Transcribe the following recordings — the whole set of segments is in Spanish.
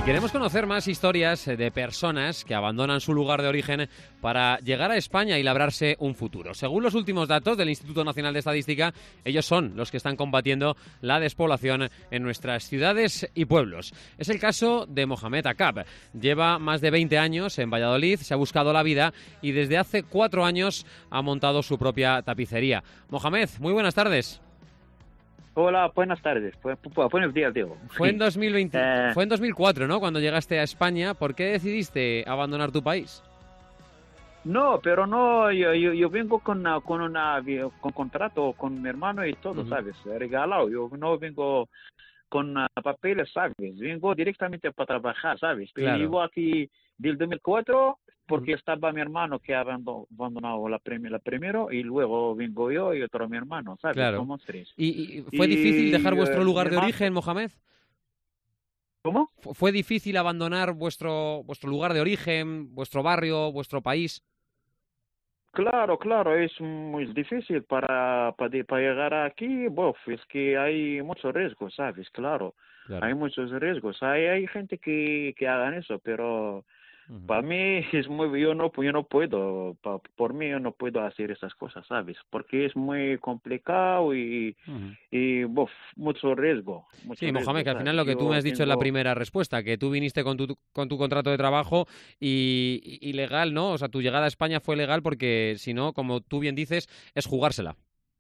Queremos conocer más historias de personas que abandonan su lugar de origen para llegar a España y labrarse un futuro. Según los últimos datos del Instituto Nacional de Estadística, ellos son los que están combatiendo la despoblación en nuestras ciudades y pueblos. Es el caso de Mohamed Akab. Lleva más de 20 años en Valladolid, se ha buscado la vida y desde hace 4 años ha montado su propia tapicería. Mohamed, muy buenas tardes. Hola, buenas tardes. Buenos días, Diego. Fue en 2004, ¿no? Cuando llegaste a España. ¿Por qué decidiste abandonar tu país? No, pero no, yo vengo con contrato con mi hermano y todo, ¿sabes? Regalado. Yo no vengo con papeles, ¿sabes? Vengo directamente para trabajar, ¿sabes? Claro. Vivo aquí del 2004 porque estaba mi hermano que ha abandonado la primero y luego vengo yo y otro mi hermano, ¿sabes? Claro. Somos 3. ¿Y fue difícil dejar vuestro lugar de origen, Mohamed? ¿Cómo? ¿Fue difícil abandonar vuestro lugar de origen, vuestro barrio, vuestro país? Claro, es muy difícil para llegar aquí. Es que hay muchos riesgos, ¿sabes? Claro. Hay muchos riesgos. Hay gente que hagan eso, pero para mí es muy, yo no puedo, por mí yo no puedo hacer esas cosas, ¿sabes? Porque es muy complicado y mucho riesgo. Sí, Mohamed, que al final lo que tú me has dicho en la primera respuesta, que tú viniste con tu contrato de trabajo y legal, ¿no? O sea, tu llegada a España fue legal porque si no, como tú bien dices, es jugársela.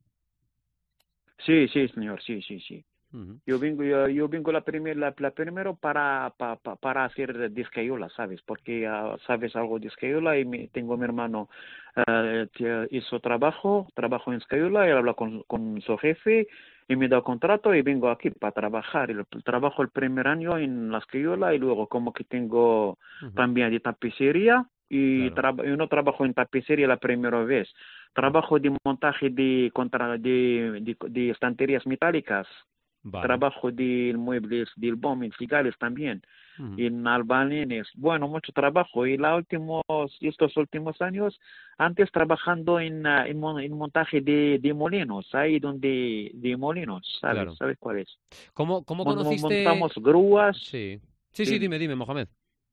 Sí, señor, sí. Yo vengo primero para hacer discayola, ¿sabes? Porque sabes algo de discayola y tengo mi hermano que hizo trabajo en escayola y habla con su jefe y me da contrato y vengo aquí para trabajar. Trabajo el primer año en la escayola y luego como que tengo también de tapicería y yo no trabajo en tapicería la primera vez. Trabajo de montaje de estanterías metálicas. Vale. Trabajo de muebles del BOM en Cigales también, en albañiles. Bueno, mucho trabajo. Y estos últimos años, antes trabajando en montaje de molinos, ahí de molinos, ¿sabes? Claro. ¿Sabes cuál es? ¿Cómo conociste? Montamos grúas. Sí, dime, Mohamed.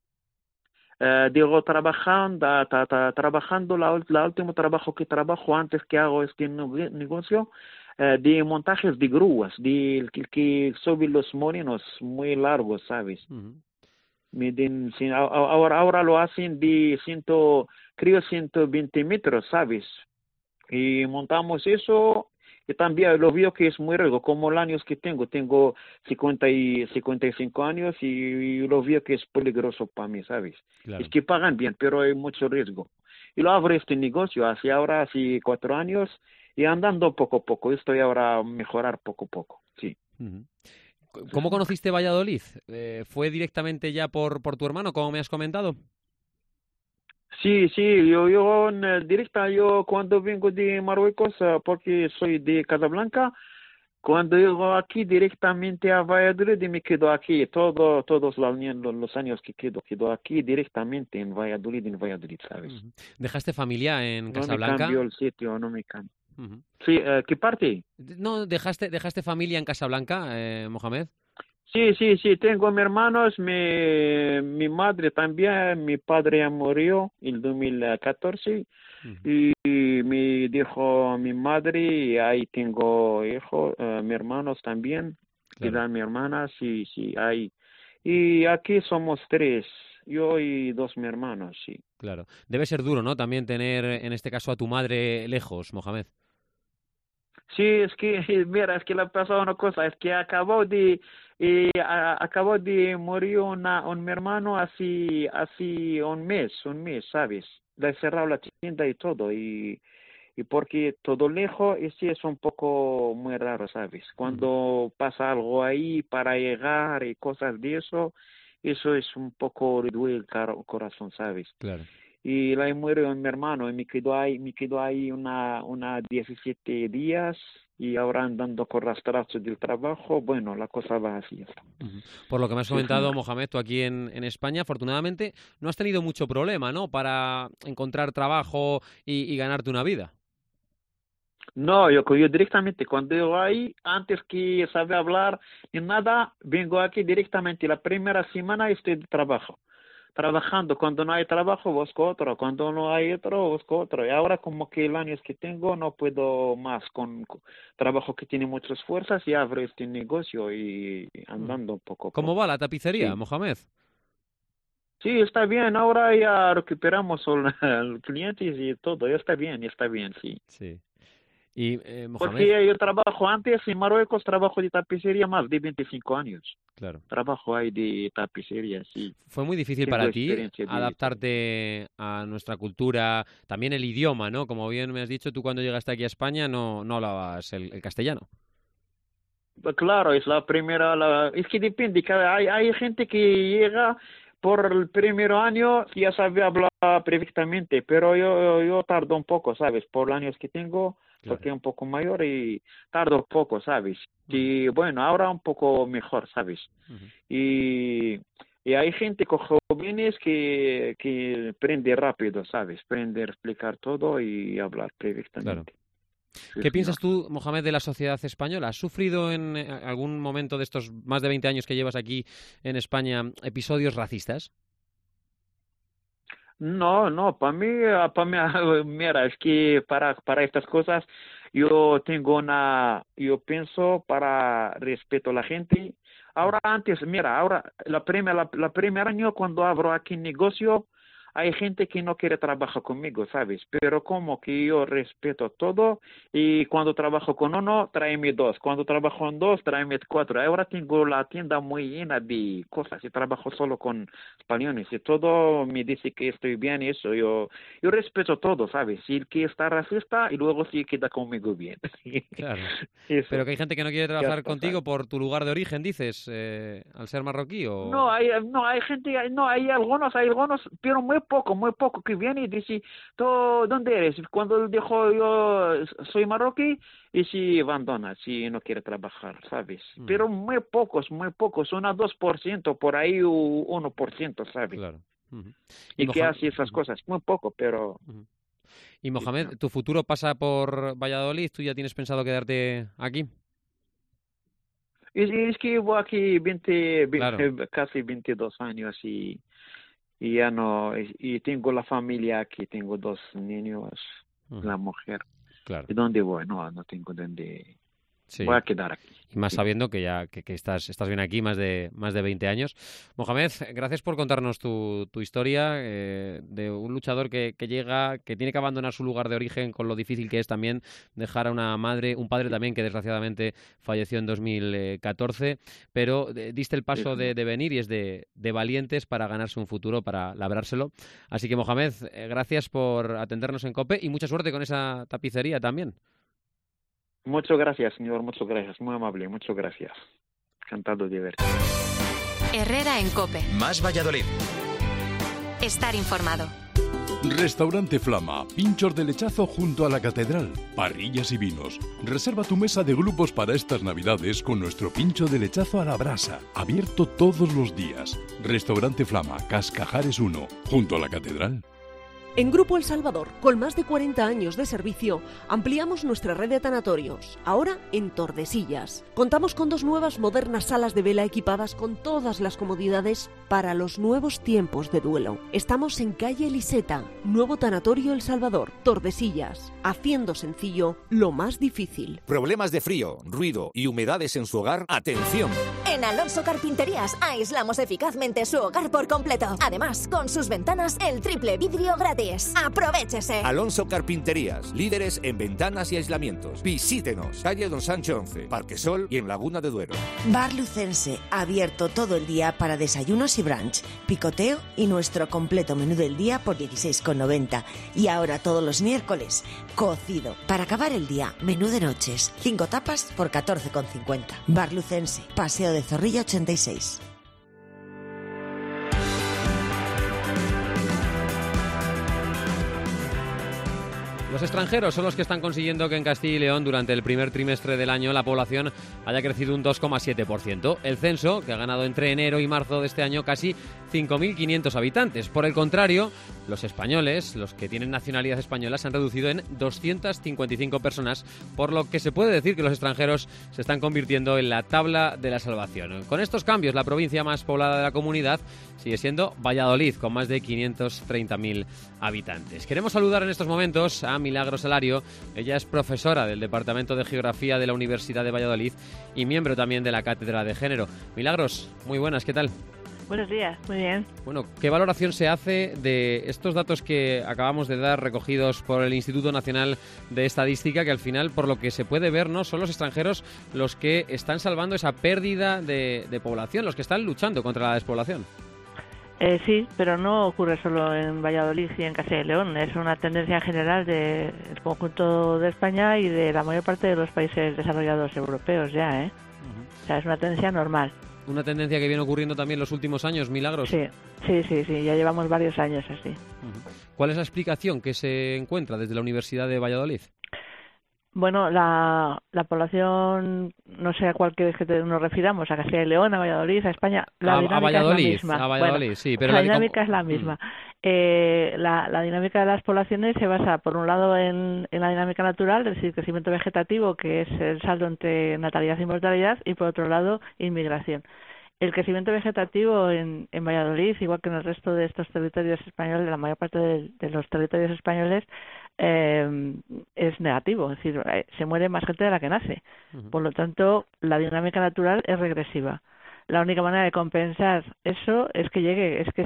Digo, trabajando, la último trabajo que trabajo antes que hago este negocio, de montajes de grúas, que suben los molinos muy largos, ¿sabes? Ahora lo hacen de 120 metros, ¿sabes? Y montamos eso. Y también lo veo que es muy riesgo, como los años que tengo 55 años y lo veo que es peligroso para mí, ¿sabes? Claro. Es que pagan bien, pero hay mucho riesgo. Y lo abro este negocio hace 4 años y andando poco a poco. Estoy ahora a mejorar poco a poco, sí. ¿Cómo conociste Valladolid? ¿Fue directamente ya por tu hermano, como me has comentado? Sí, yo cuando vengo de Marruecos, porque soy de Casablanca, cuando llego aquí directamente a Valladolid y me quedo aquí, todos los años que quedo aquí directamente en Valladolid, ¿sabes? ¿Dejaste familia en Casablanca? No me cambió el sitio, no me cambió. Sí, ¿qué parte? No, ¿dejaste familia en Casablanca, Mohamed? Sí, tengo mis hermanos, mi madre también, mi padre ya murió en 2014 y me dijo mi madre y ahí tengo hijos, mis hermanos también, quedan mi hermana, sí, ahí. Y aquí somos 3, yo y 2 mis hermanos, sí. Claro, debe ser duro, ¿no? También tener en este caso a tu madre lejos, Mohamed. Sí, es que, mira, es que le ha pasado una cosa, es que acabó de morir mi hermano así un mes, ¿sabes? Le he cerrado la tienda y todo, y porque todo lejos, y sí es un poco muy raro, ¿sabes? Cuando pasa algo ahí para llegar y cosas de eso es un poco le duele el corazón, ¿sabes? Claro. Y la murió mi hermano y me quedó ahí una 17 días y ahora andando con rastrazos del trabajo, bueno, la cosa va así. Por lo que me has comentado, Mohamed, tú aquí en España, afortunadamente, no has tenido mucho problema, ¿no? Para encontrar trabajo y ganarte una vida. No, yo directamente, cuando yo ahí, antes que sabe hablar ni nada, vengo aquí directamente. La primera semana estoy de trabajo. Trabajando, cuando no hay trabajo, busco otro. Cuando no hay otro, busco otro. Y ahora como que el año que tengo, no puedo más con trabajo que tiene muchas fuerzas y abro este negocio y andando un poco. ¿Cómo va la tapicería, Sí. Mohamed? Sí, está bien. Ahora ya recuperamos los clientes y todo. Ya está bien, sí. Sí. Y Mohamed, Porque yo trabajo antes en Marruecos, trabajo de tapicería más de 25 años. claro. Trabajo ahí de tapicería, sí. ¿Fue muy difícil Tengo para ti experiencia de... adaptarte a nuestra cultura, también el idioma, ¿no? Como bien me has dicho, tú cuando llegaste aquí a España no hablabas el castellano. Claro, es la primera... Es que depende, hay gente que llega por el primer año y ya sabe hablar perfectamente, pero yo tardo un poco, ¿sabes? Por los años que tengo, Claro. porque es un poco mayor y tardo un poco, ¿sabes? Y bueno, ahora un poco mejor, ¿sabes? Ujú. Y hay gente con jóvenes que aprende rápido, ¿sabes? Aprende a explicar todo y hablar Claro. perfectamente. Sí, ¿Qué señor. piensas tú, Mohamed, de la sociedad española? ¿Has sufrido en algún momento de estos más de 20 años que llevas aquí en España episodios racistas? No, para mí, mira, es que para estas cosas yo pienso para respeto a la gente. Ahora antes, mira, ahora la primer año cuando abro aquí negocio, hay gente que no quiere trabajar conmigo, ¿sabes? Pero como que yo respeto todo y cuando trabajo con uno, tráeme dos. Cuando trabajo en dos, tráeme cuatro. Ahora tengo la tienda muy llena de cosas y trabajo solo con españoles y todo me dice que estoy bien y eso. Yo respeto todo, ¿sabes? Si el que está racista y luego sí queda conmigo bien. Claro. Eso. Pero que hay gente que no quiere Ya trabajar está, contigo ¿sabes? por tu lugar de origen, dices, al ser marroquí o... Hay gente, hay algunos, pero muy poco que viene y dice, ¿tú dónde eres? Cuando dijo yo soy marroquí y si abandona, si no quiere trabajar, ¿sabes? Pero muy pocos, 1-2%, por ahí 1%, ¿sabes? Claro. Ujú. Y que Mohamed, hace esas cosas, muy poco, pero... ujú. Y Sí, señor. Mohamed, ¿tu futuro pasa por Valladolid? ¿Tú ya tienes pensado quedarte aquí? Es que llevo aquí Claro. casi 22 años y ya no, y tengo la familia aquí, tengo 2 niños, Ujú. la mujer. Claro. ¿Y dónde voy? No tengo dónde. Sí. Voy a quedar aquí. Y más Sí. sabiendo que ya que estás bien aquí, más de 20 años. Mohamed, gracias por contarnos tu historia de un luchador que llega, que tiene que abandonar su lugar de origen con lo difícil que es también dejar a una madre, un padre también que desgraciadamente falleció en 2014, pero diste el paso Sí. de venir y es de valientes para ganarse un futuro, para labrárselo. Así que Mohamed, gracias por atendernos en COPE y mucha suerte con esa tapicería también. Muchas gracias, señor, muchas gracias, muy amable, muchas gracias. Encantado de verte. Herrera en COPE. Más Valladolid. Estar informado. Restaurante Flama, pinchos de lechazo junto a la catedral, parrillas y vinos. Reserva tu mesa de grupos para estas navidades con nuestro pincho de lechazo a la brasa, abierto todos los días. Restaurante Flama, Cascajares 1, junto a la catedral. En Grupo El Salvador, con más de 40 años de servicio, ampliamos nuestra red de tanatorios, ahora en Tordesillas. Contamos con 2 nuevas modernas salas de vela equipadas con todas las comodidades para los nuevos tiempos de duelo. Estamos en calle Eliseta, nuevo tanatorio El Salvador, Tordesillas, haciendo sencillo lo más difícil. Problemas de frío, ruido y humedades en su hogar, ¡atención! En Alonso Carpinterías aislamos eficazmente su hogar por completo. Además, con sus ventanas, el triple vidrio gratis. ¡Aprovechese! Alonso Carpinterías, líderes en ventanas y aislamientos. Visítenos, calle Don Sancho 11, Parque Sol y en Laguna de Duero. Bar Lucense, abierto todo el día para desayunos y brunch, picoteo y nuestro completo menú del día por 16,90. Y ahora todos los miércoles, cocido. Para acabar el día, menú de noches, 5 tapas por 14,50. Bar Lucense, Paseo de Zorrilla 86. Los extranjeros son los que están consiguiendo que en Castilla y León durante el primer trimestre del año la población haya crecido un 2,7%. El censo, que ha ganado entre enero y marzo de este año casi 5.500 habitantes. Por el contrario, los españoles, los que tienen nacionalidad española, se han reducido en 255 personas, por lo que se puede decir que los extranjeros se están convirtiendo en la tabla de la salvación. Con estos cambios, la provincia más poblada de la comunidad sigue siendo Valladolid, con más de 530.000 habitantes. Queremos saludar en estos momentos a Milagros Alario. Ella es profesora del Departamento de Geografía de la Universidad de Valladolid y miembro también de la Cátedra de Género. Milagros, muy buenas, ¿qué tal? Buenos días, muy bien. Bueno, ¿qué valoración se hace de estos datos que acabamos de dar recogidos por el Instituto Nacional de Estadística, que al final, por lo que se puede ver, no son los extranjeros los que están salvando esa pérdida de población, los que están luchando contra la despoblación? Sí, pero no ocurre solo en Valladolid y en Castilla y León. Es una tendencia general del conjunto de España y de la mayor parte de los países desarrollados europeos ya, ¿eh? O sea, es una tendencia normal. ¿Una tendencia que viene ocurriendo también los últimos años, Milagros? Sí, ya llevamos varios años así. ¿Cuál es la explicación que se encuentra desde la Universidad de Valladolid? Bueno, la población, no sé a cuál quieres que nos refiramos, a Castilla y León, a Valladolid, a España, la dinámica es la misma. A Valladolid, bueno, sí, pero la dinámica es la misma. La dinámica de las poblaciones se basa, por un lado, en la dinámica natural, es decir, crecimiento vegetativo, que es el saldo entre natalidad y mortalidad, y por otro lado, inmigración. El crecimiento vegetativo en Valladolid, igual que en el resto de estos territorios españoles, la mayor parte de los territorios españoles, es negativo, es decir, se muere más gente de la que nace. Por lo tanto, la dinámica natural es regresiva. La única manera de compensar eso es que llegue, es que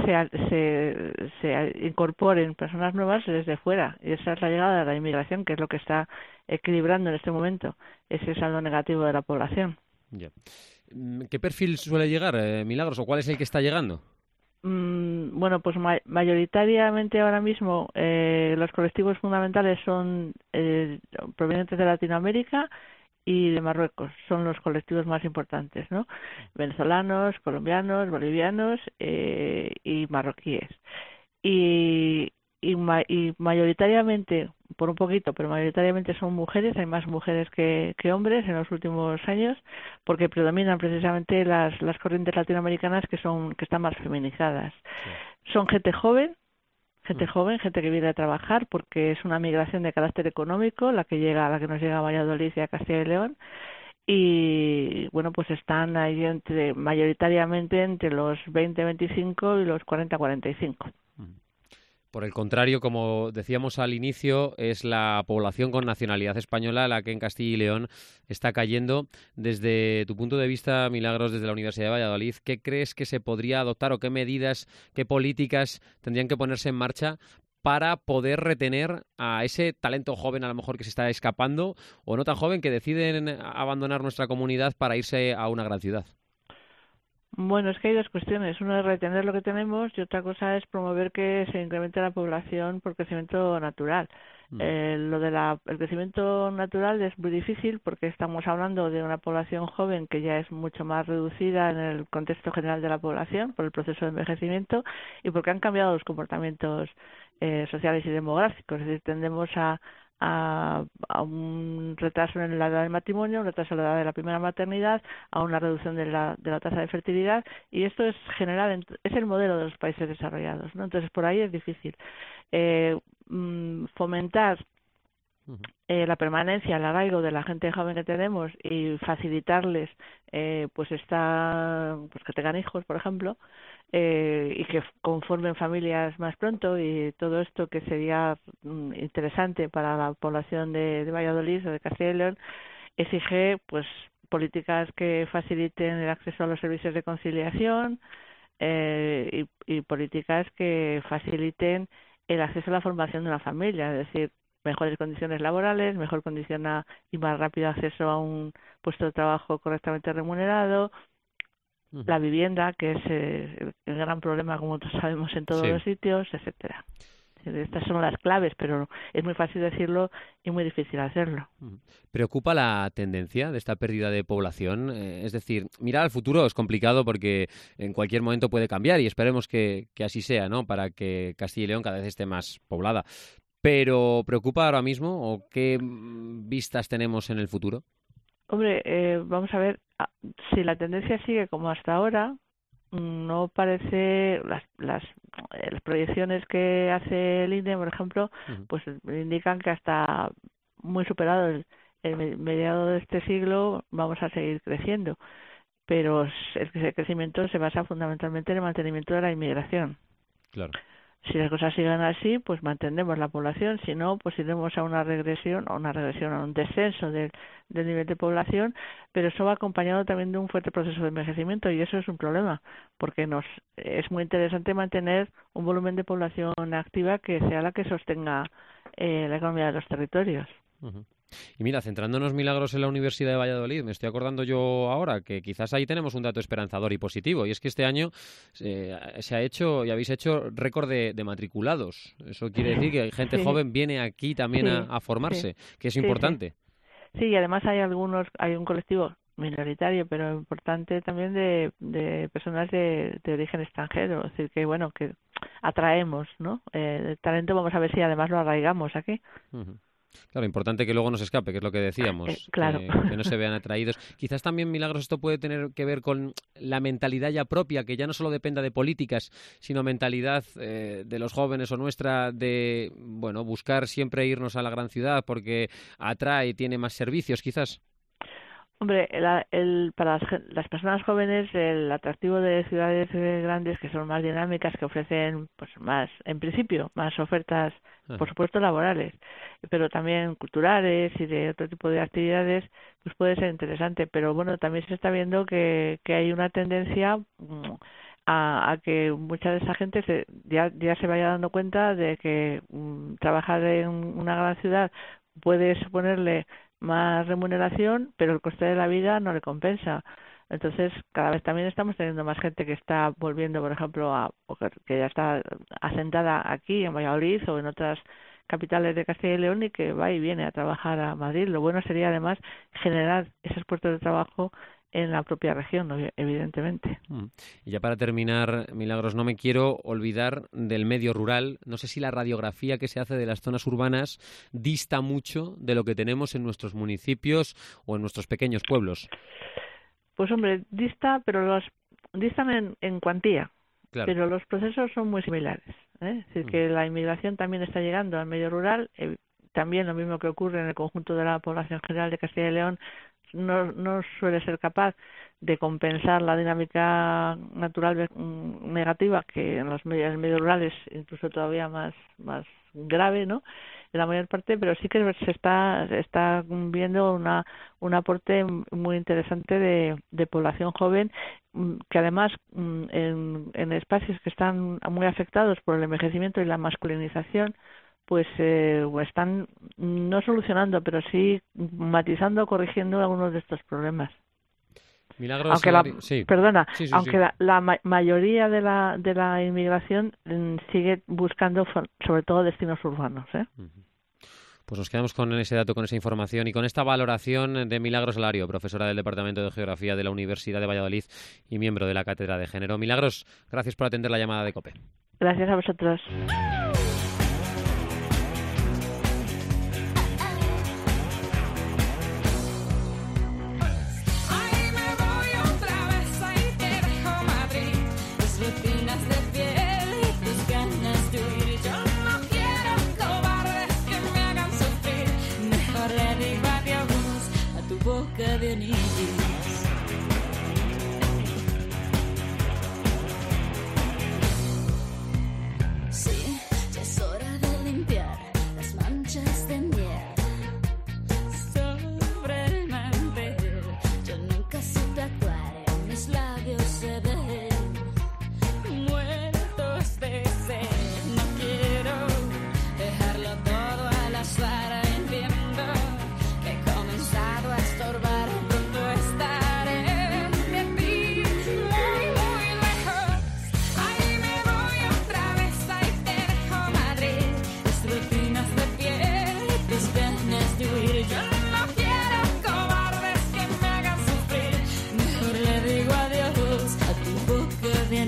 se incorporen personas nuevas desde fuera. Y esa es la llegada de la inmigración, que es lo que está equilibrando en este momento ese saldo negativo de la población. Yeah. ¿Qué perfil suele llegar, Milagros, o cuál es el que está llegando? Bueno, pues mayoritariamente ahora mismo los colectivos fundamentales son provenientes de Latinoamérica y de Marruecos. Son los colectivos más importantes, ¿no? Venezolanos, colombianos, bolivianos y marroquíes. Y mayoritariamente, por un poquito, pero mayoritariamente son mujeres. Hay más mujeres que hombres en los últimos años, porque predominan precisamente las corrientes latinoamericanas que están más feminizadas. Sí. Son gente joven, gente que viene a trabajar, porque es una migración de carácter económico la que nos llega a Valladolid y a Castilla y León. Y bueno, pues están ahí mayoritariamente entre los 20-25 y los 40-45. Por el contrario, como decíamos al inicio, es la población con nacionalidad española la que en Castilla y León está cayendo. Desde tu punto de vista, Milagros, desde la Universidad de Valladolid, ¿qué crees que se podría adoptar o qué medidas, qué políticas tendrían que ponerse en marcha para poder retener a ese talento joven, a lo mejor que se está escapando, o no tan joven, que deciden abandonar nuestra comunidad para irse a una gran ciudad? Bueno, es que hay dos cuestiones. Una es retener lo que tenemos y otra cosa es promover que se incremente la población por crecimiento natural. El crecimiento natural es muy difícil porque estamos hablando de una población joven que ya es mucho más reducida en el contexto general de la población por el proceso de envejecimiento y porque han cambiado los comportamientos sociales y demográficos. Es decir, tendemos a un retraso en la edad del matrimonio, un retraso en la edad de la primera maternidad, a una reducción de la tasa de fertilidad, y esto es general, es el modelo de los países desarrollados, ¿no? Entonces por ahí es difícil fomentar la permanencia, el arraigo de la gente joven que tenemos y facilitarles pues que tengan hijos, por ejemplo, y que conformen familias más pronto, y todo esto que sería interesante para la población de Valladolid o de Castilla y León, exige pues políticas que faciliten el acceso a los servicios de conciliación y políticas que faciliten el acceso a la formación de una familia, es decir, mejores condiciones laborales, mejor condición y más rápido acceso a un puesto de trabajo correctamente remunerado, la vivienda, que es el gran problema, como todos sabemos, en todos los sitios, etcétera. Estas son las claves, pero es muy fácil decirlo y muy difícil hacerlo. ¿Preocupa la tendencia de esta pérdida de población? Es decir, mirar al futuro es complicado porque en cualquier momento puede cambiar y esperemos que así sea, ¿no? Para que Castilla y León cada vez esté más poblada. pero ¿preocupa ahora mismo o qué vistas tenemos en el futuro? Hombre, vamos a ver, si la tendencia sigue como hasta ahora, no parece, las proyecciones que hace el INE, por ejemplo, pues indican que hasta muy superado el mediado de este siglo vamos a seguir creciendo, pero ese crecimiento se basa fundamentalmente en el mantenimiento de la inmigración. Claro. Si las cosas siguen así, pues mantendremos la población. Si no, pues iremos a una regresión, a un descenso del nivel de población, pero eso va acompañado también de un fuerte proceso de envejecimiento y eso es un problema, porque es muy interesante mantener un volumen de población activa que sea la que sostenga la economía de los territorios. Uh-huh. Y mira, centrándonos, Milagros, en la Universidad de Valladolid, me estoy acordando yo ahora que quizás ahí tenemos un dato esperanzador y positivo, y es que este año se ha hecho y habéis hecho récord de matriculados. Eso quiere decir que gente joven viene aquí también a formarse, que es importante. Sí, y además hay un colectivo minoritario, pero importante también de personas de origen extranjero, es decir, que bueno, que atraemos, ¿no? El talento, vamos a ver si además lo arraigamos aquí. Uh-huh. Claro, importante que luego no se escape, que es lo que decíamos, claro. que no se vean atraídos. Quizás también, Milagros, esto puede tener que ver con la mentalidad ya propia, que ya no solo dependa de políticas, sino mentalidad de los jóvenes o nuestra de, bueno, buscar siempre irnos a la gran ciudad porque atrae y tiene más servicios, quizás. Hombre, para las personas jóvenes el atractivo de ciudades grandes que son más dinámicas, que ofrecen pues más, en principio, más ofertas, por supuesto laborales, pero también culturales y de otro tipo de actividades, pues puede ser interesante. Pero bueno, también se está viendo que hay una tendencia a que mucha de esa gente ya se vaya dando cuenta de que trabajar en una gran ciudad puede suponerle más remuneración, pero el coste de la vida no le compensa. Entonces, cada vez también estamos teniendo más gente que está volviendo, por ejemplo, que ya está asentada aquí en Valladolid o en otras capitales de Castilla y León y que va y viene a trabajar a Madrid. Lo bueno sería, además, generar esos puestos de trabajo en la propia región, evidentemente. Y ya para terminar, Milagros, no me quiero olvidar del medio rural. No sé si la radiografía que se hace de las zonas urbanas dista mucho de lo que tenemos en nuestros municipios o en nuestros pequeños pueblos. Pues hombre, distan en cuantía, claro, pero los procesos son muy similares, ¿eh? Es decir, que la inmigración también está llegando al medio rural, también lo mismo que ocurre en el conjunto de la población general de Castilla y León, no suele ser capaz de compensar la dinámica natural negativa que en los medios rurales incluso todavía más grave, ¿no? En la mayor parte, pero sí que se está viendo un aporte muy interesante de población joven que además en espacios que están muy afectados por el envejecimiento y la masculinización pues están no solucionando, pero sí matizando, corrigiendo algunos de estos problemas. Milagros, aunque la mayoría de la inmigración sigue buscando sobre todo destinos urbanos, ¿eh? Pues nos quedamos con ese dato, con esa información y con esta valoración de Milagros Alario, profesora del Departamento de Geografía de la Universidad de Valladolid y miembro de la Cátedra de Género. Milagros, gracias por atender la llamada de COPE. Gracias a vosotros.